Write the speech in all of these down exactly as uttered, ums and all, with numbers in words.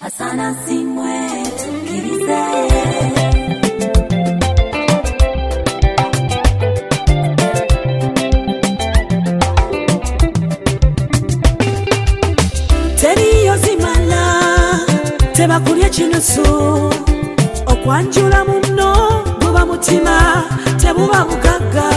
Asana simwe tukirize. Teriyo zimala teba kulya kinusu okwanjula muno guba mutima tebuba bugaga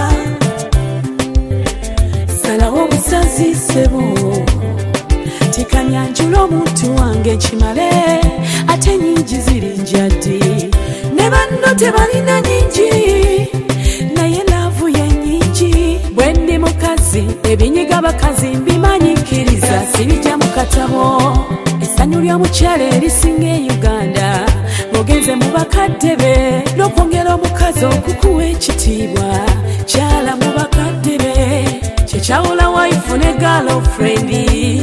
salawo busazi sebo tikanyanjula omuntu wange kimale ate nyingi ziri njaddi ne banno tebalina nyingi naye laavu ye nyingi bwe ndi mukazi ebinyiga bakazi mbimanyikiriza sibijja mu katabo essanyu ly'omukyala erisinga e Uganda mugenze mu bakadde be n'okwongera omukazi okukuwa ekitiibwa kyala mu bakadde be kyekyawula waifu ne girlfriend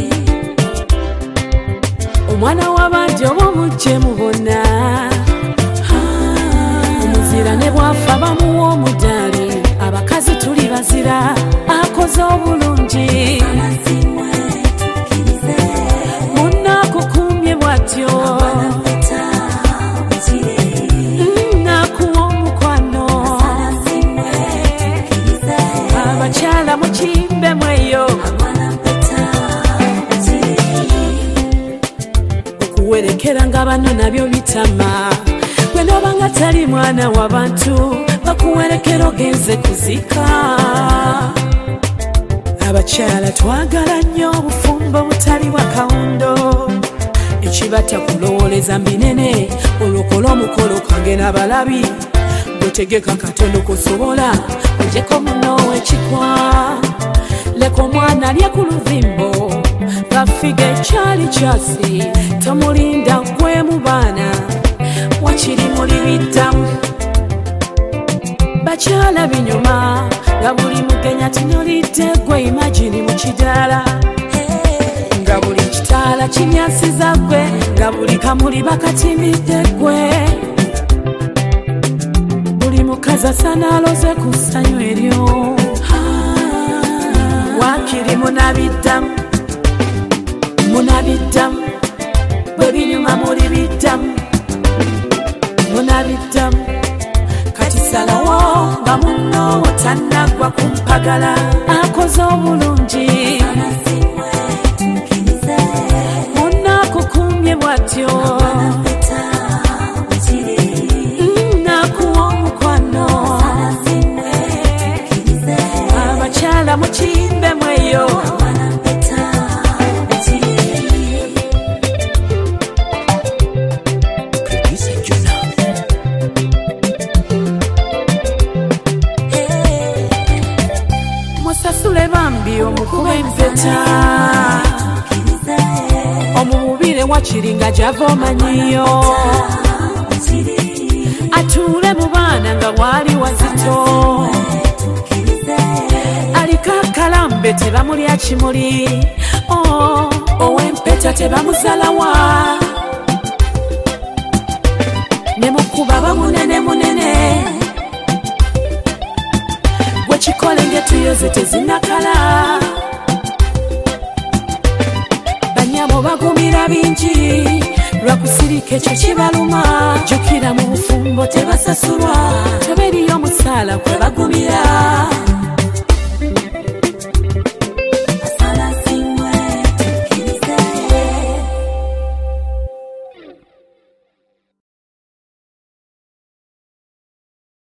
omwana w'abandi oba omujje mubona omuzira ne bwafa bamuwa omudaali abakazi tuli bazira akoze obulungi munakukumye bwatyo nakuwa omukwano abakyala mukimbe mweyo okuwerekera nga bano nabyo bitama gwe nobanga tali mwana w'abantu bakuwerekera ogenze kuzika abakyala twagala nnyo obufumbo butali bwa kawundo ekibata kulowoleza mbinene olokola omukolo kange n'abalabi gwetegeka katono kusobola ojeko muno w'ekikwa leka omwana alye ku luvimbo bafiga ekyali kyasi tomulinda gwe mu baana wakiri muli biddamu bakyala binyuma nga buli mugenya tunulidde gwe imagini mu kidaala nga buli kitaala kimyasiza gwe nga buli kamuli bakatimbidde gwe buli mukazi asana aloze ku ssanyu eryo wakiri munabiddamu munabiddamu bwe binyuma muli biddamu munabiddamu kati salawo nga muno tannagwa ku mpagala akoze obulungi munakukumye bwatyo nakuwa omukwano abakyala mukimbe mweyo musasule bambi omukuba empeta omububire wakiri nga java omanyiyo atuule mu baana nga bwali wazito aliko akalambe tebamulya kimuli ow'empeta tebamuzalawa ne mukuba bamunene munene wekikole ngetuyoze tezinakala banyabo bagumira bingi lwakusirika ekyo kibaluma jukira mu bufumbo tebasasulwa teberiyo omusaala kwe bagumira